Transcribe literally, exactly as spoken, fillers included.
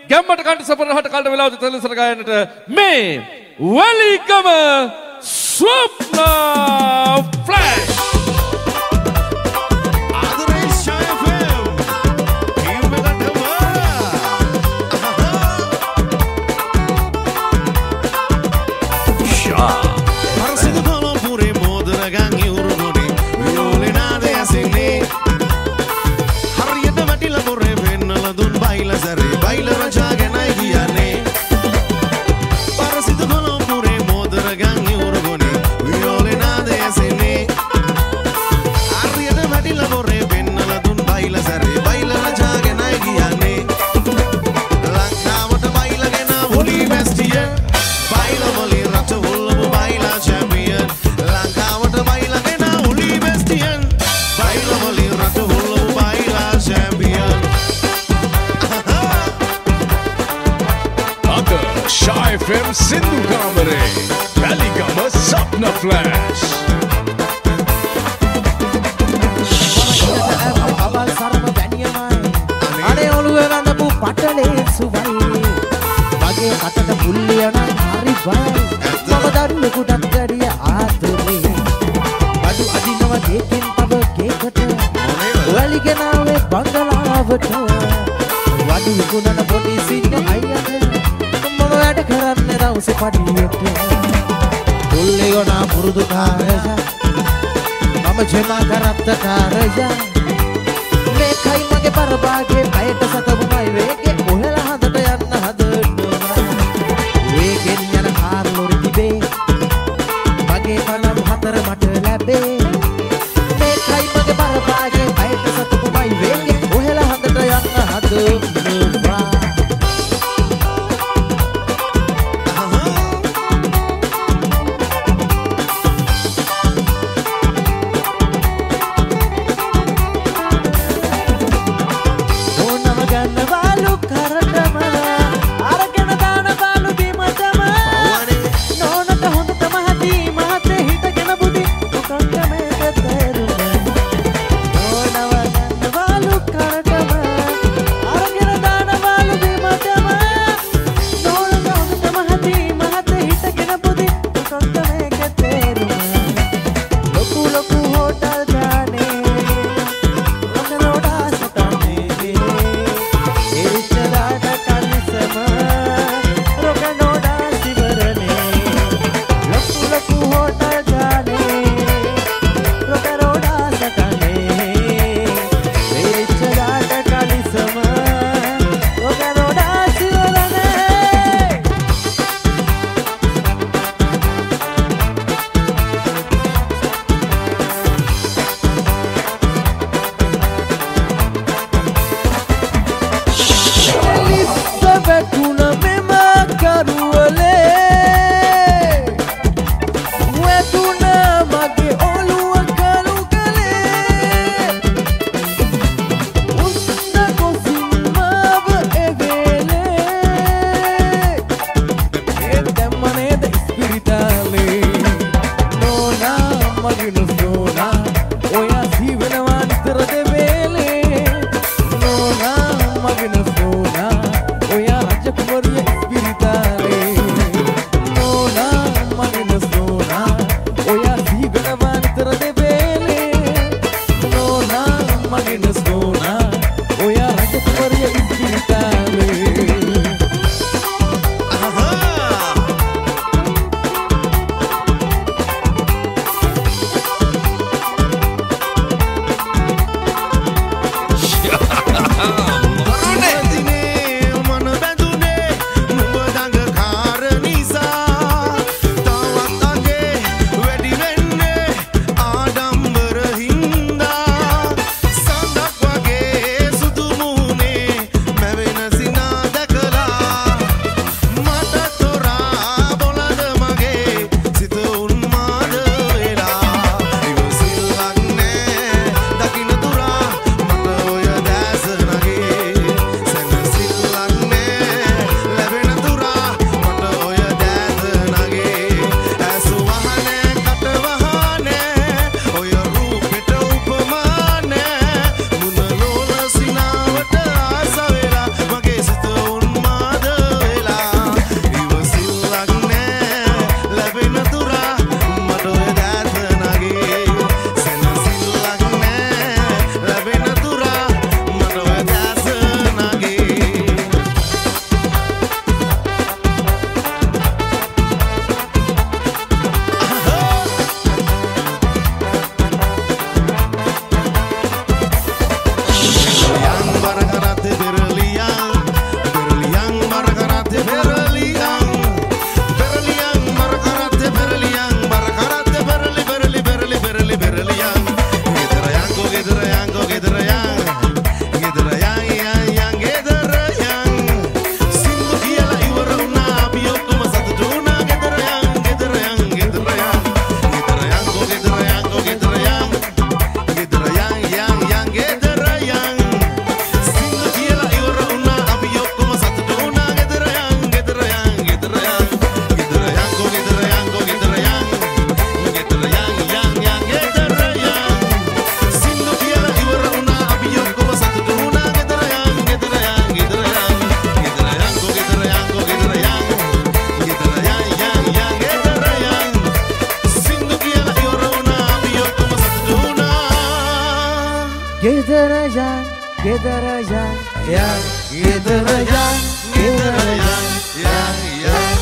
ගැම්මට කන්ට සපර රහට කල්ට වෙලාවද තෙලසර ගායනට මේ වලිගම ස්වප්න flash Sindhu Kamare, Waligama Sapna Flash. Abal sarva baniyamai, ade oluwe landapu patale subai. Mage katata pulliyana hari bai, mama dannukutat gadiya aadure. Badu adinawa dekin taba kekata, waliganawe bangalawata. Wadu vikunana poti sinna ayyata. වැඩ කරන්නේ දවසේ පඩියට පුල්ලේ ගොනා පුරුදු කාරජා මම ජමා කරත්ත කාරජා මේකයි මගේ පරභාගේ පැයට සතපුමයි වේගේ ඔහෙලා හදට යන්න හදන්නවා වේගෙන් යන කාර් ලොරි තිබේ මගේ පනම් හතර මට ලැබේ මේකයි මගේ පරභාගේ පැයට සතපුමයි වේගේ ඔහෙලා හදට යන්න හදන්නවා ගෙදර යන් ගෙදර යන් යන් ගෙදර යන් ගෙදර යන් යන් යන්